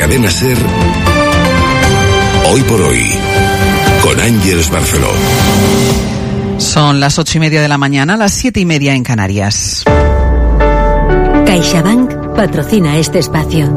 Cadena SER, Hoy por Hoy, con Ángeles Barceló. Son las 8:30 de la mañana, las 7:30 en Canarias. CaixaBank patrocina este espacio.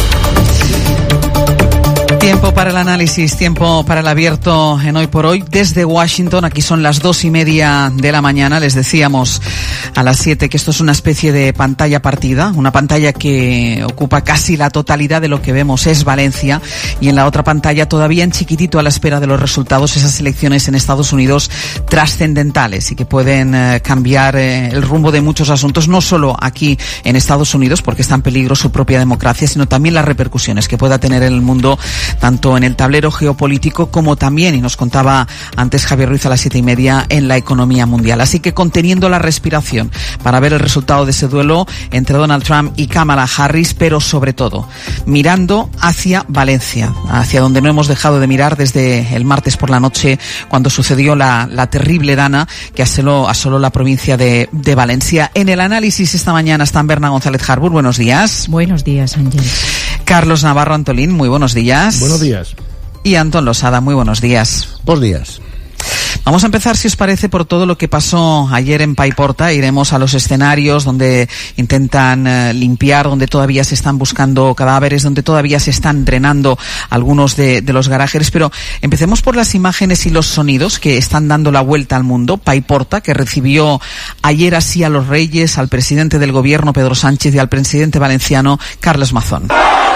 Tiempo para el análisis, tiempo para el abierto en Hoy por Hoy. Desde Washington, aquí son las 2:30 de la mañana. Les decíamos a las 7 que esto es una especie de pantalla partida, una pantalla que ocupa casi la totalidad de lo que vemos es Valencia, y en la otra pantalla, todavía en chiquitito a la espera de los resultados, esas elecciones en Estados Unidos trascendentales y que pueden cambiar el rumbo de muchos asuntos, no solo aquí en Estados Unidos, porque está en peligro su propia democracia, sino también las repercusiones que pueda tener en el mundo, tanto en el tablero geopolítico como también, y nos contaba antes Javier Ruiz a las 7:30, en la economía mundial. Así que conteniendo la respiración para ver el resultado de ese duelo entre Donald Trump y Kamala Harris, pero sobre todo mirando hacia Valencia, hacia donde no hemos dejado de mirar desde el martes por la noche, cuando sucedió la terrible dana que asoló la provincia de Valencia. En el análisis esta mañana están Berna González Harbour, buenos días. Buenos días, Ángel. Carlos Navarro Antolín, muy buenos días. Buenos días. Y Antón Losada, muy buenos días. Buenos días. Vamos a empezar, si os parece, por todo lo que pasó ayer en Paiporta. Iremos a los escenarios donde intentan limpiar, donde todavía se están buscando cadáveres, donde todavía se están drenando algunos de los garajes. Pero empecemos por las imágenes y los sonidos que están dando la vuelta al mundo. Paiporta, que recibió ayer así a los reyes, al presidente del gobierno, Pedro Sánchez, y al presidente valenciano, Carles Mazón.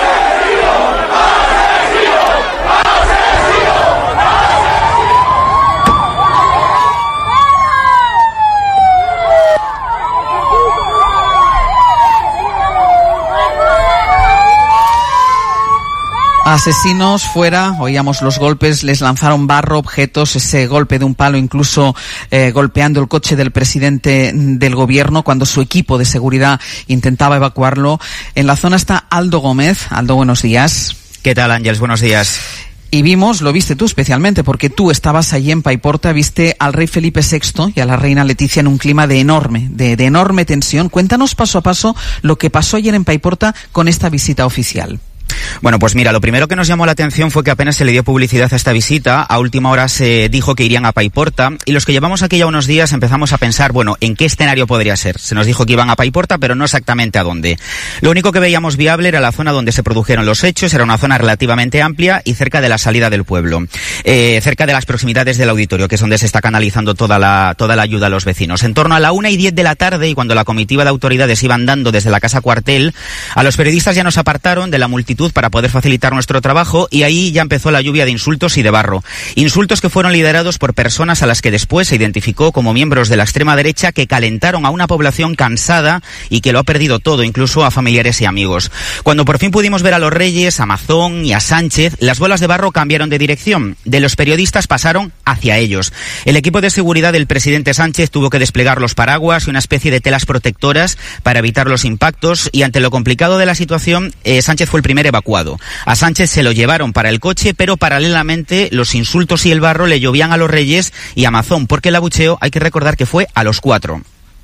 Asesinos fuera, oíamos los golpes, les lanzaron barro, objetos, ese golpe de un palo incluso golpeando el coche del presidente del gobierno cuando su equipo de seguridad intentaba evacuarlo. En la zona está Aldo Gómez. Aldo, buenos días. ¿Qué tal, Ángeles? Buenos días. Y vimos, lo viste tú especialmente, porque tú estabas allí en Paiporta, viste al rey Felipe VI y a la reina Leticia en un clima de enorme tensión. Cuéntanos paso a paso lo que pasó ayer en Paiporta con esta visita oficial. Bueno, pues mira, lo primero que nos llamó la atención fue que apenas se le dio publicidad a esta visita. A última hora se dijo que irían a Paiporta, y los que llevamos aquí ya unos días empezamos a pensar, bueno, ¿en qué escenario podría ser? Se nos dijo que iban a Paiporta, pero no exactamente a dónde. Lo único que veíamos viable era la zona donde se produjeron los hechos. Era una zona relativamente amplia y cerca de la salida del pueblo, cerca de las proximidades del auditorio, que es donde se está canalizando toda la ayuda a los vecinos. En torno a la 1:10 de la tarde, y cuando la comitiva de autoridades iba andando desde la casa cuartel, a los periodistas ya nos apartaron de la multitud para poder facilitar nuestro trabajo, y ahí ya empezó la lluvia de insultos y de barro. Insultos que fueron liderados por personas a las que después se identificó como miembros de la extrema derecha, que calentaron a una población cansada y que lo ha perdido todo, incluso a familiares y amigos. Cuando por fin pudimos ver a los reyes, a Mazón y a Sánchez, las bolas de barro cambiaron de dirección. De los periodistas pasaron hacia ellos. El equipo de seguridad del presidente Sánchez tuvo que desplegar los paraguas y una especie de telas protectoras para evitar los impactos, y ante lo complicado de la situación, Sánchez fue el primer evacuado. A Sánchez se lo llevaron para el coche, pero paralelamente los insultos y el barro le llovían a los reyes y a Mazón, porque el abucheo hay que recordar que fue a los 4.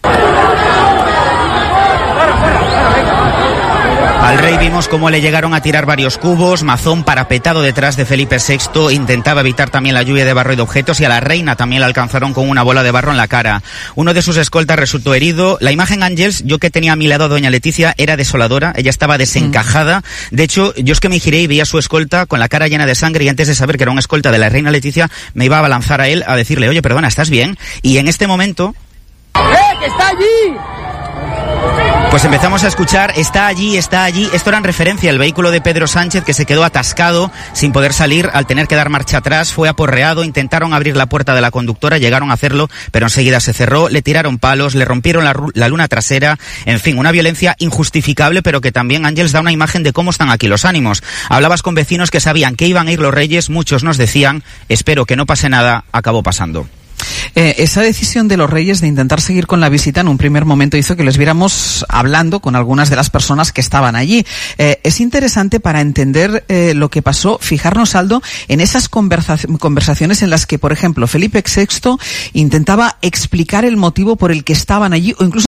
Al rey vimos cómo le llegaron a tirar varios cubos. Mazón, parapetado detrás de Felipe VI, intentaba evitar también la lluvia de barro y de objetos, y a la reina también la alcanzaron con una bola de barro en la cara. Uno de sus escoltas resultó herido. La imagen, Ángels, yo que tenía a mi lado a doña Leticia, era desoladora. Ella estaba desencajada. De hecho, yo es que me giré y vi a su escolta con la cara llena de sangre, y antes de saber que era una escolta de la reina Leticia, me iba a abalanzar a él a decirle, oye, perdona, ¿estás bien? Y en este momento... ¡Que está allí! Pues empezamos a escuchar, está allí, está allí. Esto era en referencia al vehículo de Pedro Sánchez, que se quedó atascado sin poder salir al tener que dar marcha atrás. Fue aporreado, intentaron abrir la puerta de la conductora, llegaron a hacerlo, pero enseguida se cerró. Le tiraron palos, le rompieron la luna trasera. En fin, una violencia injustificable, pero que también, Ángels, da una imagen de cómo están aquí los ánimos. Hablabas con vecinos que sabían que iban a ir los reyes, muchos nos decían, espero que no pase nada, acabó pasando. Esa decisión de los reyes de intentar seguir con la visita en un primer momento hizo que les viéramos hablando con algunas de las personas que estaban allí. Es interesante para entender lo que pasó, fijarnos, Aldo, en esas conversaciones en las que, por ejemplo, Felipe VI intentaba explicar el motivo por el que estaban allí, o incluso